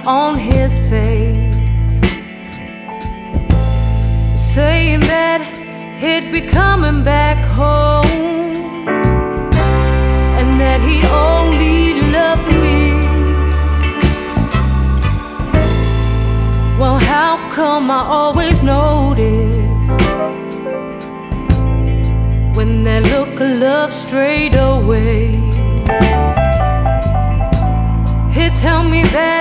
on his face, saying that he'd be coming back home and that he only loved me. Well, how come I always noticed when that look of love strayed away? He'd tell me that